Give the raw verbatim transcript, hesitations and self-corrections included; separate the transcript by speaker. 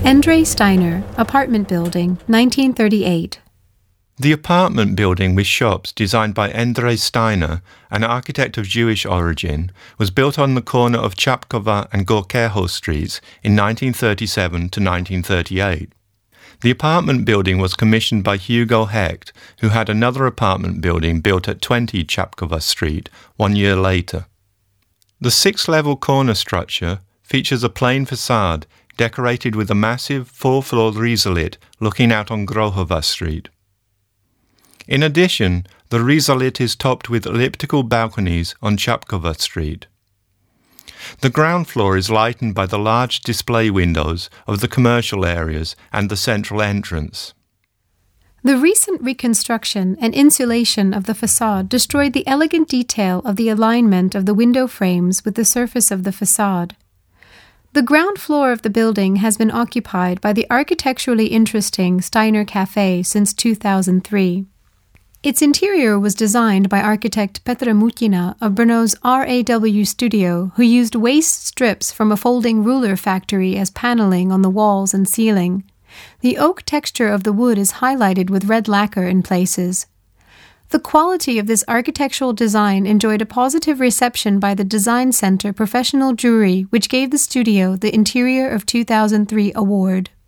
Speaker 1: Endre Steiner, Apartment Building, nineteen thirty-eight.
Speaker 2: The apartment building with shops, designed by Endre Steiner, an architect of Jewish origin, was built on the corner of Chapkova and Gorkeho Streets in nineteen thirty-seven to nineteen thirty-eight. The apartment building was commissioned by Hugo Hecht, who had another apartment building built at twenty Chapkova Street one year later. The six-level corner structure features a plain facade decorated with a massive four-floor risalit looking out on Grohova Street. In addition, the risalit is topped with elliptical balconies on Chapkova Street. The ground floor is lightened by the large display windows of the commercial areas and the central entrance.
Speaker 1: The recent reconstruction and insulation of the facade destroyed the elegant detail of the alignment of the window frames with the surface of the facade. The ground floor of the building has been occupied by the architecturally interesting Steiner Café since two thousand three. Its interior was designed by architect Petra Mutina of Brno's R A W studio, who used waste strips from a folding ruler factory as paneling on the walls and ceiling. The oak texture of the wood is highlighted with red lacquer in places. The quality of this architectural design enjoyed a positive reception by the Design Center professional jury, which gave the studio the Interior of two thousand three award.